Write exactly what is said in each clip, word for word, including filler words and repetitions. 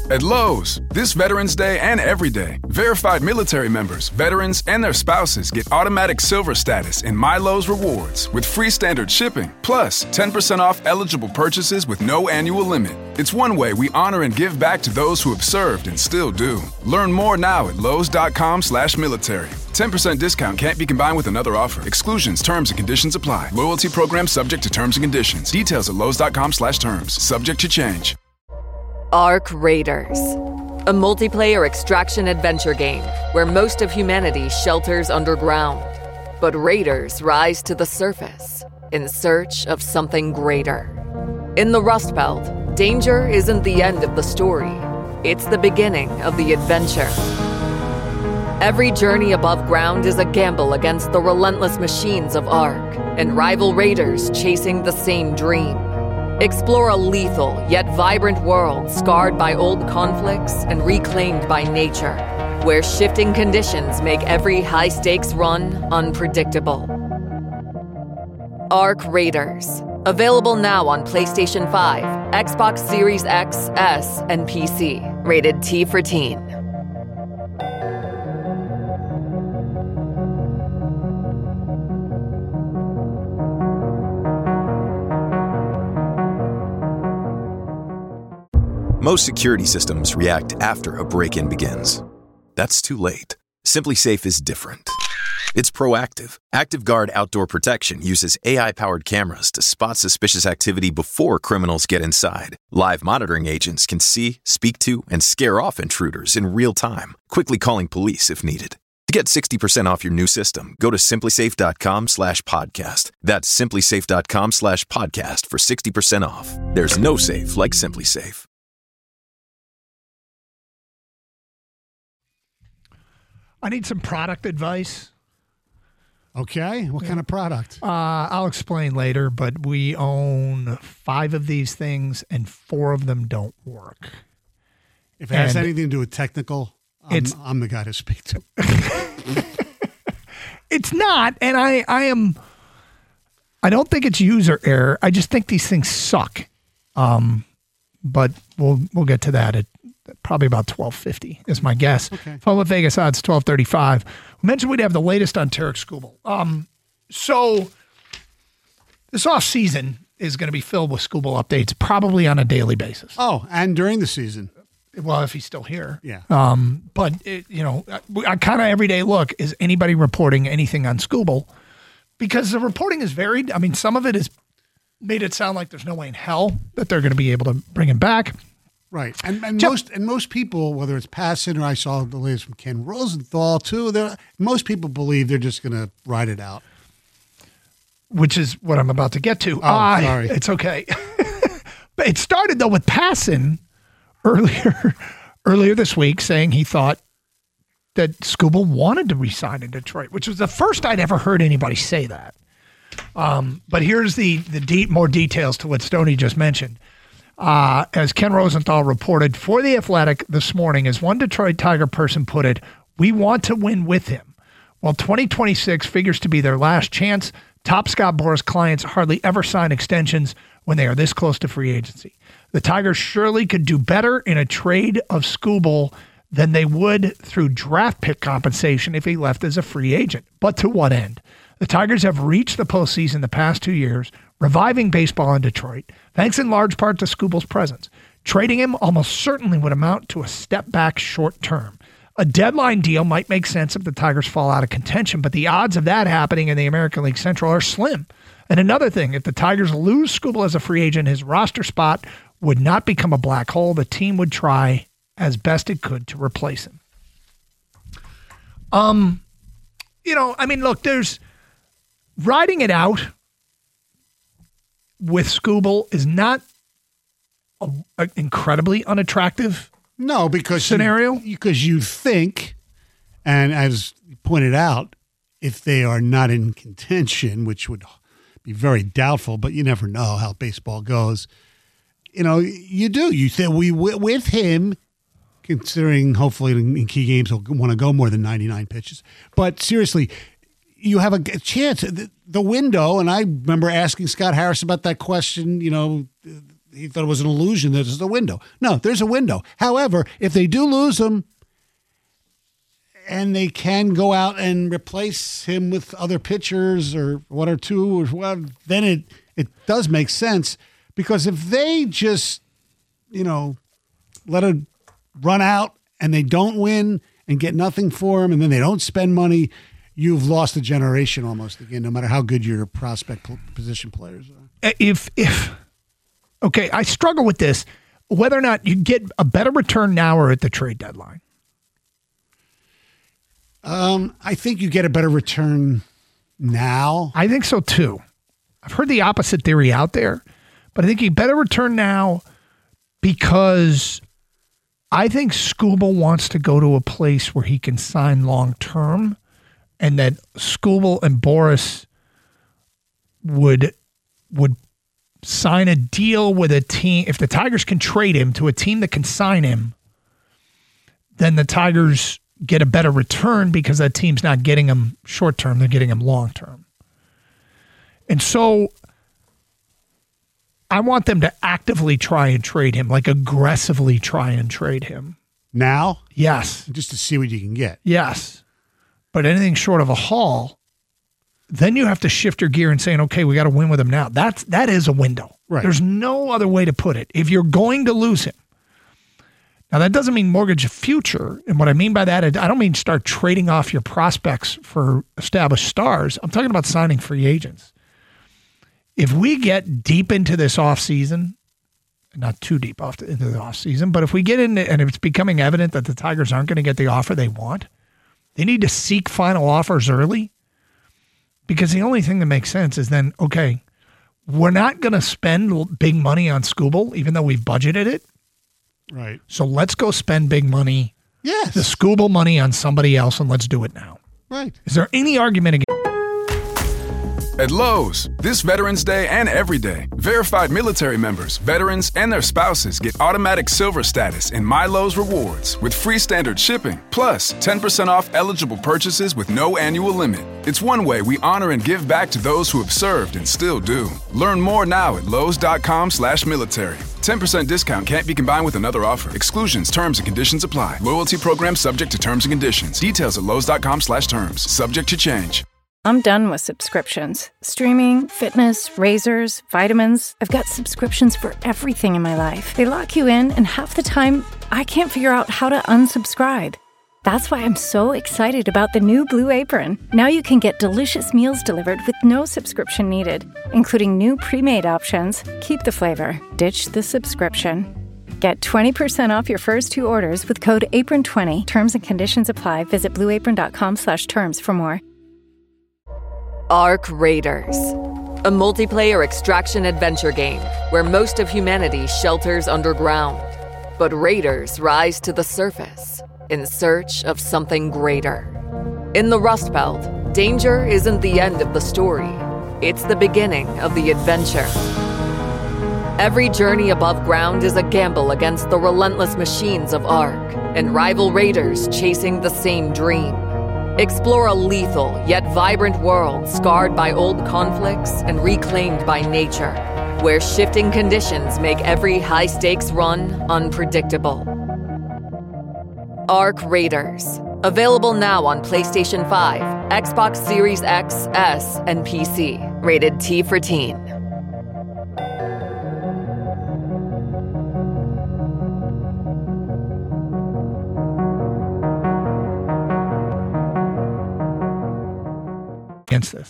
At Lowe's, this Veterans Day and every day, verified military members, veterans, and their spouses get automatic silver status in My Lowe's Rewards with free standard shipping, plus ten percent off eligible purchases with no annual limit. It's one way we honor and give back to those who have served and still do. Learn more now at lowes.com slash military. ten percent discount can't be combined with another offer. Exclusions, terms, and conditions apply. Loyalty program subject to terms and conditions. Details at lowes.com slash terms. Subject to change. Ark Raiders, a multiplayer extraction adventure game where most of humanity shelters underground. But raiders rise to the surface in search of something greater. In the Rust Belt, danger isn't the end of the story. It's the beginning of the adventure. Every journey above ground is a gamble against the relentless machines of Ark and rival raiders chasing the same dream. Explore a lethal yet vibrant world scarred by old conflicts and reclaimed by nature, where shifting conditions make every high-stakes run unpredictable. Ark Raiders. Available now on PlayStation five, Xbox Series X, S, and P C. Rated T for Teen. Most security systems react after a break-in begins. That's too late. SimpliSafe is different. It's proactive. ActiveGuard Outdoor Protection uses A I-powered cameras to spot suspicious activity before criminals get inside. Live monitoring agents can see, speak to, and scare off intruders in real time, quickly calling police if needed. To get sixty percent off your new system, go to simplysafe.com slash podcast. That's simplysafe.com slash podcast for sixty percent off. There's no safe like SimpliSafe. I need some product advice. Okay. What kind of product? Uh, I'll explain later, but we own five of these things and four of them don't work. If it has And anything to do with technical, I'm, it's- I'm the guy to speak to. It's not, and I, I am, I don't think it's user error. I just think these things suck. Um, but we'll we'll get to that at probably about twelve fifty is my guess. Okay. Fun with Vegas odds twelve thirty-five. We mentioned we'd have the latest on Tarek Skubal. Um, so this off season is going to be filled with Skubal updates, probably on a daily basis. Oh, and during the season. Well, if he's still here. Yeah. Um, but it, you know, I, I kind of every day look, is anybody reporting anything on Skubal? Because the reporting is varied. I mean, some of it has made it sound like there's no way in hell that they're going to be able to bring him back. Right. And, and Joe- most and most people, whether it's Passon or I saw the latest from Ken Rosenthal too, they're- most people believe they're just going to ride it out. Which is what I'm about to get to. Oh, Ah, sorry. It's okay. But it started, though, with Passon earlier earlier this week saying he thought that Skubal wanted to resign in Detroit, which was the first I'd ever heard anybody say that. Um, but here's the, the de- more details to what Stoney just mentioned. Uh, as Ken Rosenthal reported for The Athletic this morning, as one Detroit Tiger person put it, we want to win with him. While twenty twenty-six figures to be their last chance, top Scott Boras clients hardly ever sign extensions when they are this close to free agency. The Tigers surely could do better in a trade of Skubal than they would through draft pick compensation if he left as a free agent. But to what end? The Tigers have reached the postseason the past two years, reviving baseball in Detroit, thanks in large part to Skubal's presence. Trading him almost certainly would amount to a step back short term. A deadline deal might make sense if the Tigers fall out of contention, but the odds of that happening in the American League Central are slim. And another thing, if the Tigers lose Skubal as a free agent, his roster spot would not become a black hole. The team would try as best it could to replace him. Um, you know, I mean, look, there's riding it out with Skubal is not an incredibly unattractive No, because scenario. You, because you think, and as you pointed out, if they are not in contention, which would be very doubtful, but you never know how baseball goes. You know, you do. You think we with him, considering hopefully in key games he'll want to go more than ninety-nine pitches. But seriously, you have a chance. The, the window, and I remember asking Scott Harris about that question, you know, he thought it was an illusion that there's a window. No, there's a window. However, if they do lose him and they can go out and replace him with other pitchers or one or two, or well, then it, it does make sense. Because if they just, you know, let it run out and they don't win and get nothing for him and then they don't spend money, you've lost a generation almost again, no matter how good your prospect position players are. If, if, okay, I struggle with this, whether or not you get a better return now or at the trade deadline. Um, I think you get a better return now. I think so too. I've heard the opposite theory out there, but I think you better return now because I think Skubal wants to go to a place where he can sign long-term, and that Skubal and Boras would would sign a deal with a team. If the Tigers can trade him to a team that can sign him, then the Tigers get a better return because that team's not getting him short-term, they're getting him long-term. And so I want them to actively try and trade him, like aggressively try and trade him. Now? Yes. Just to see what you can get. Yes. But anything short of a haul, then you have to shift your gear and saying, okay, we got to win with him now. That's, that is a window. Right. There's no other way to put it. If you're going to lose him, now that doesn't mean mortgage a future. And what I mean by that, I don't mean start trading off your prospects for established stars. I'm talking about signing free agents. If we get deep into this offseason, not too deep off into the offseason, but if we get in and it's becoming evident that the Tigers aren't going to get the offer they want, they need to seek final offers early, because the only thing that makes sense is then, okay, we're not going to spend big money on Skubal, even though we've budgeted it. Right. So let's go spend big money, yes, the Skubal money on somebody else, and let's do it now. Right. Is there any argument against? At Lowe's, this Veterans Day and every day, verified military members, veterans, and their spouses get automatic silver status in My Lowe's Rewards with free standard shipping, plus ten percent off eligible purchases with no annual limit. It's one way we honor and give back to those who have served and still do. Learn more now at lowes.com slash military. ten percent discount can't be combined with another offer. Exclusions, terms, and conditions apply. Loyalty program subject to terms and conditions. Details at lowes.com slash terms. Subject to change. I'm done with subscriptions. Streaming, fitness, razors, vitamins. I've got subscriptions for everything in my life. They lock you in, and half the time, I can't figure out how to unsubscribe. That's why I'm so excited about the new Blue Apron. Now you can get delicious meals delivered with no subscription needed, including new pre-made options. Keep the flavor, ditch the subscription. Get twenty percent off your first two orders with code apron twenty. Terms and conditions apply. Visit blueapron.com slash terms for more. Arc Raiders, a multiplayer extraction adventure game where most of humanity shelters underground, but raiders rise to the surface in search of something greater. In the Rust Belt, danger isn't the end of the story, it's the beginning of the adventure. Every journey above ground is a gamble against the relentless machines of Arc and rival raiders chasing the same dream. Explore a lethal yet vibrant world scarred by old conflicts and reclaimed by nature, where shifting conditions make every high-stakes run unpredictable. Arc Raiders. Available now on PlayStation five, Xbox Series X, S, and P C. Rated T for Teen. Against this?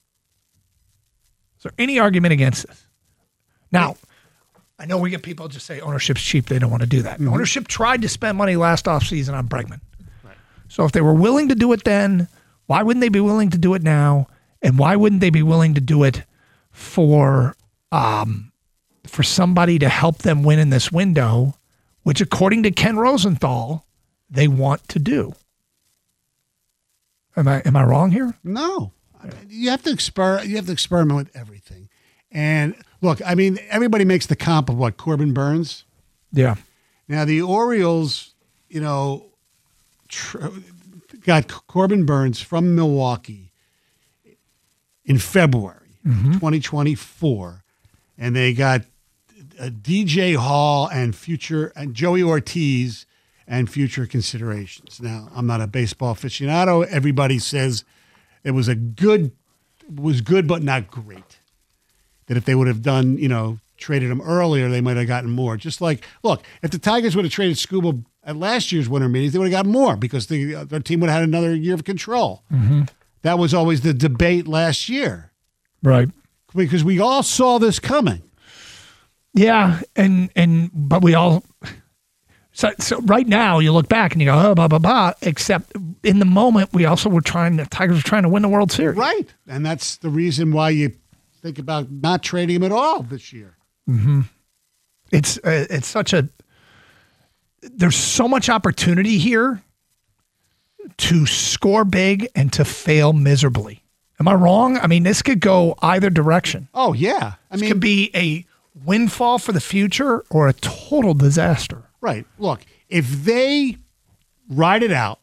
Is there any argument against this? Now, I know we get people just say ownership's cheap. They don't want to do that. Mm-hmm. Ownership tried to spend money last offseason on Bregman. Right. So if they were willing to do it then, why wouldn't they be willing to do it now? And why wouldn't they be willing to do it for um, for somebody to help them win in this window, which according to Ken Rosenthal, they want to do? Am I am I wrong here? No. You have to exper- You have to experiment with everything. And look, I mean, everybody makes the comp of what, Corbin Burns? Yeah. Now the Orioles, you know, tr- got Corbin Burns from Milwaukee in February mm-hmm. twenty twenty-four, and they got uh, D J Hall and future and Joey Ortiz and future considerations. Now, I'm not a baseball aficionado. Everybody says it was a good, was good but not great. That if they would have done, you know, traded him earlier, they might have gotten more. Just like, look, if the Tigers would have traded Skubal at last year's winter meetings, they would have gotten more because the, their team would have had another year of control. Mm-hmm. That was always the debate last year. Right. Because we all saw this coming. Yeah, and and but we all so so right now you look back and you go, oh, blah blah blah. Except in the moment we also were trying the Tigers were trying to win the World Series. Right. And that's the reason why you think about not trading him at all this year. Mm-hmm. It's uh, it's such a there's so much opportunity here to score big and to fail miserably. Am I wrong? I mean, this could go either direction. Oh, yeah. I this mean, could be a windfall for the future or a total disaster. Right. Look, if they ride it out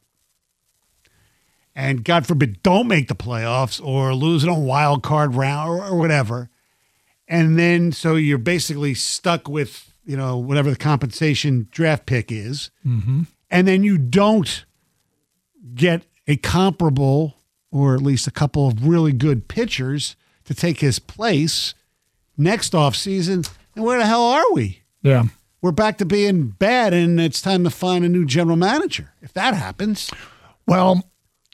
and, God forbid, don't make the playoffs or lose in a wild card round or, or whatever, and then so you're basically stuck with, you know, whatever the compensation draft pick is, mm-hmm. and then you don't get a comparable or at least a couple of really good pitchers to take his place next offseason, then where the hell are we? Yeah. We're back to being bad, and it's time to find a new general manager. If that happens. Well,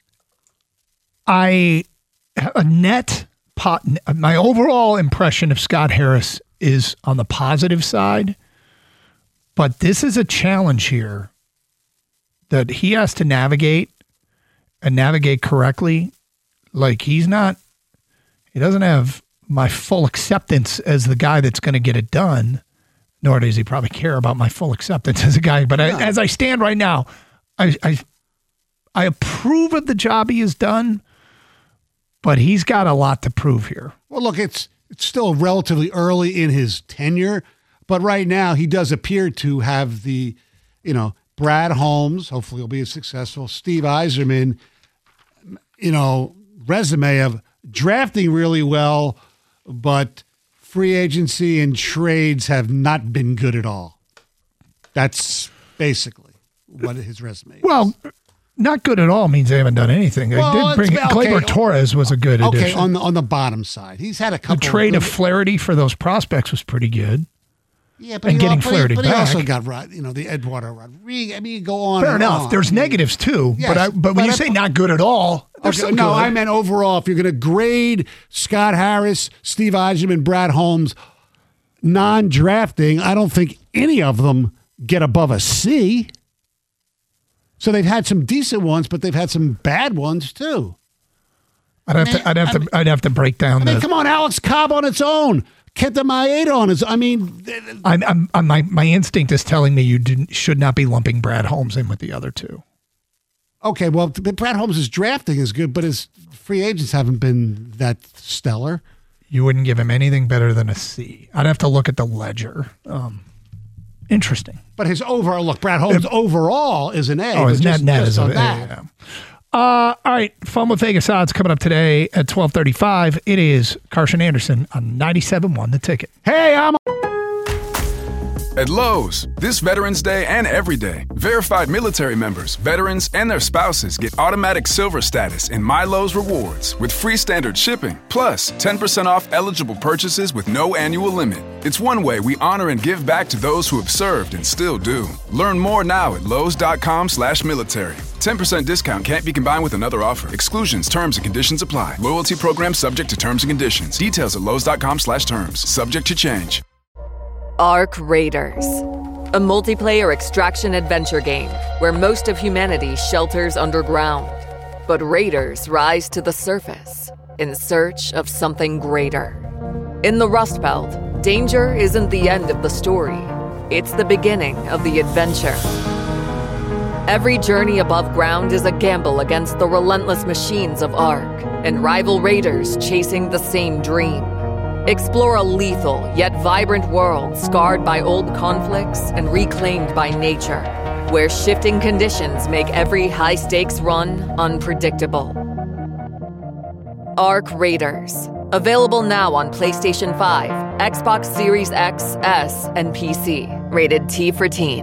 I a net pot. My overall impression of Scott Harris is on the positive side, but this is a challenge here that he has to navigate and navigate correctly. Like he's not, he doesn't have my full acceptance as the guy that's going to get it done, nor does he probably care about my full acceptance as a guy. But I, as I stand right now, I, I I approve of the job he has done, but he's got a lot to prove here. Well, look, it's it's still relatively early in his tenure, but right now he does appear to have the, you know, Brad Holmes, hopefully he'll be successful, Steve Yzerman, you know, resume of drafting really well, but free agency and trades have not been good at all. That's basically what his resume is. Well, not good at all means they haven't done anything. Well, they did bring okay. Gleyber Torres was a good okay, addition. on the on the bottom side, he's had a couple. The trade of, of Flaherty for those prospects was pretty good. Yeah, but and he, getting but Flaherty he, but he back. also got, you know, the Eduardo Rodriguez. I mean, you go on. Fair and enough. on. There's I mean, negatives too, yes, but I, but when but you I, say not good at all, they're okay, still no, good. I meant overall. If you're going to grade Scott Harris, Steve Yzerman, Brad Holmes, non-drafting, I don't think any of them get above a C. So they've had some decent ones, but they've had some bad ones too. I'd have I mean, to. I'd have I to. mean, I'd have to break down I the. mean, come on, Alex Cobb on its own, Kenta Maeda on his. I mean, I'm, I'm, I'm, my my instinct is telling me you didn't, should not be lumping Brad Holmes in with the other two. okay, well, Brad Holmes' drafting is good, but his free agents haven't been that stellar. You wouldn't give him anything better than a C. I'd have to look at the ledger. Um, interesting. But his overall look, Brad Holmes If, overall is an A. Oh, his just, net net just is a on A. that. Yeah. Uh, all right, Fun with Vegas odds coming up today at twelve thirty-five. It is Carson Anderson on ninety-seven point one The Ticket. Hey, I'm. At Lowe's, this Veterans Day and every day, verified military members, veterans, and their spouses get automatic silver status in My Lowe's Rewards with free standard shipping, plus ten percent off eligible purchases with no annual limit. It's one way we honor and give back to those who have served and still do. Learn more now at lowes.com slash military. ten percent discount can't be combined with another offer. Exclusions, terms, and conditions apply. Loyalty program subject to terms and conditions. Details at lowes.com slash terms. Subject to change. Ark Raiders, a multiplayer extraction adventure game where most of humanity shelters underground. But raiders rise to the surface in search of something greater. In the Rust Belt, danger isn't the end of the story. It's the beginning of the adventure. Every journey above ground is a gamble against the relentless machines of Ark and rival raiders chasing the same dream. Explore a lethal yet vibrant world scarred by old conflicts and reclaimed by nature, where shifting conditions make every high-stakes run unpredictable. Ark Raiders, Available now on PlayStation five, Xbox Series X, S, and P C. Rated T for Teen.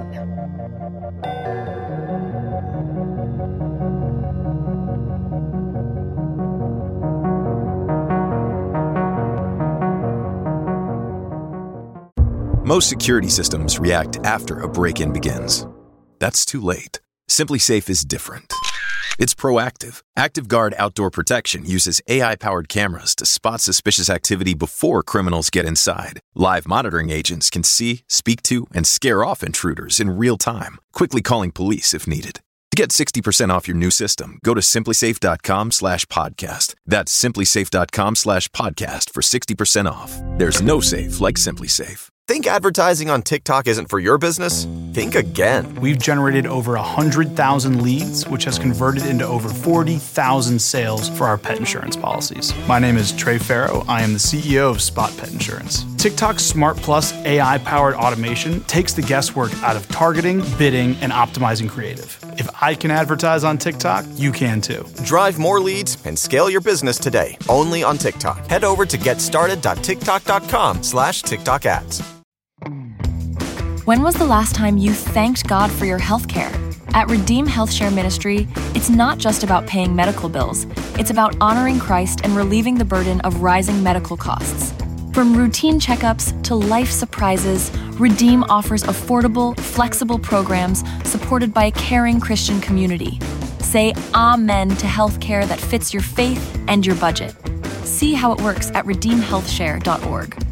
Most security systems react after a break-in begins. That's too late. SimpliSafe is different. It's proactive. ActiveGuard Outdoor Protection uses A I-powered cameras to spot suspicious activity before criminals get inside. Live monitoring agents can see, speak to, and scare off intruders in real time, quickly calling police if needed. To get sixty percent off your new system, go to simplysafe.com slash podcast. That's simplysafe.com slash podcast for sixty percent off. There's no safe like SimpliSafe. Think advertising on TikTok isn't for your business? Think again. We've generated over one hundred thousand leads, which has converted into over forty thousand sales for our pet insurance policies. My name is Trey Farrow. I am the C E O of Spot Pet Insurance. TikTok's Smart Plus A I-powered automation takes the guesswork out of targeting, bidding, and optimizing creative. If I can advertise on TikTok, you can too. Drive more leads and scale your business today, only on TikTok. Head over to getstarted.tiktok.com slash TikTok ads. When was the last time you thanked God for your health care? At Redeem HealthShare Ministry, it's not just about paying medical bills. It's about honoring Christ and relieving the burden of rising medical costs. From routine checkups to life surprises, Redeem offers affordable, flexible programs supported by a caring Christian community. Say amen to healthcare that fits your faith and your budget. See how it works at redeem health share dot org.